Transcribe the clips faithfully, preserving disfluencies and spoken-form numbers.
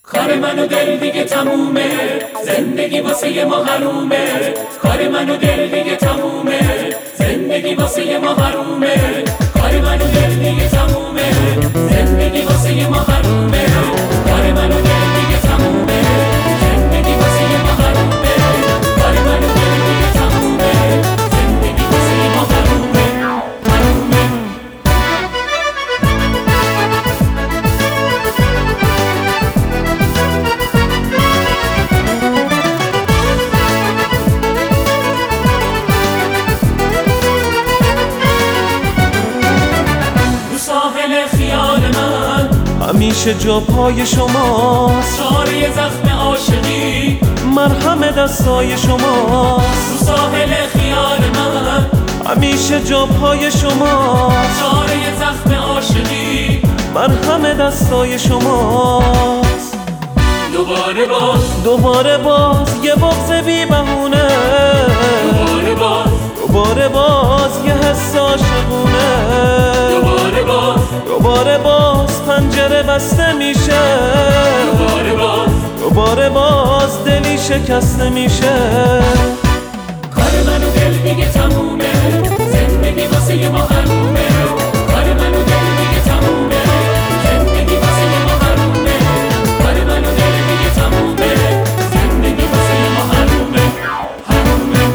کار من و دل دیگه تمومه، زندگی واسه ما حرومه. کار من و دل دیگه تمومه، زندگی واسه ما حرومه. کار من و دل دیگه تمومه، زندگی واسه ما حرومه. کار من و دل دیگه تمومه، زندگی واسه ما حرومه. کار من و دل دیگه تمومه، زندگی واسه ما حرومه. حرومه. همیشه جا پای شماست، چاره زخم عاشقی مرهم دستای شماست. رو ساحل خیال من همیشه جا پای شماست، چاره زخم عاشقی مرهم دستای شماست. دوباره باز دوباره باز یه بغض بی بهونه، دوباره باز دوباره باز یه حس عاشقونه. دوباره باز دوباره باز پنجره بسته میشه، دوباره باز دوباره باز دلی شکسته میشه. کار من و دل دیگه تمومه، زندگی واسه ما حرومه. کار من و دل دیگه تمومه، زندگی واسه ما حرومه. کار من و دل دیگه تمومه، زندگی واسه ما حرومه. حرومه.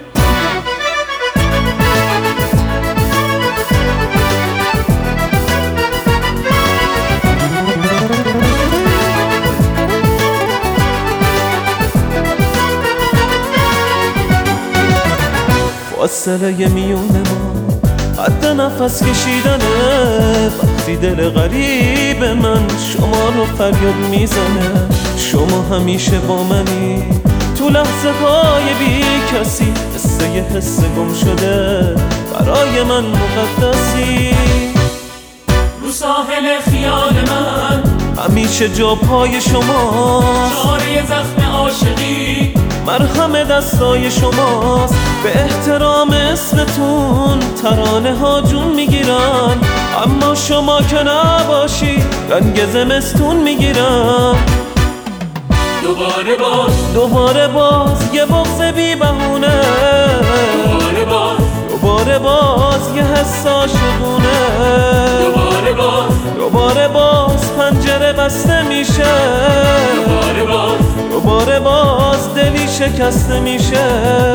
فاصله میونه ما حد نفس کشیدنه. وقتی دل غریب من شما رو فریاد میزنه. شما همیشه با منی تو لحظه های بی کسی، مثل یه حس گم شده برای من مقدسی. رو ساحل خیال من همیشه جا پای شماست، چاره زخم عاشقی مرهم دستای شماست. به احترام اسمتون ترانه ها جون میگیرن، اما شما که نباشی رنگ زمستون میگیرن. دوباره باز دوباره باز یه بغض بی بهونه، دوباره باز دوباره باز یه حس عاشقونه. دوباره باز دوباره باز پنجره بسته میشه، دوباره باز دوباره باز دلی شکسته میشه.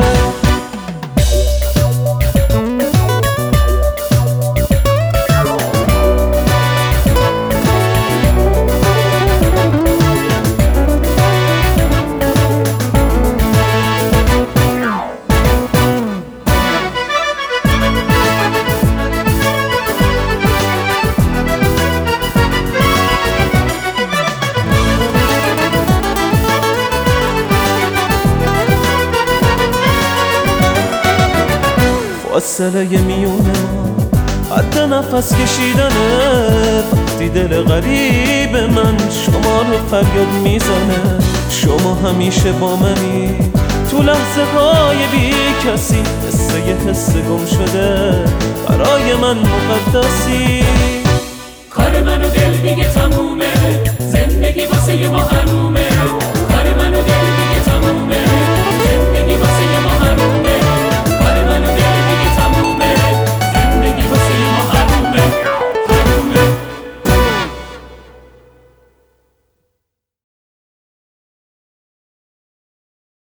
فاصله میونه ما حد نفس کشیدنه. وقتی دل غریب من شما رو فریاد میزنه. شما همیشه با منی تو لحظه های بی کسی، مثل یه حس گم شده برای من مقدسی.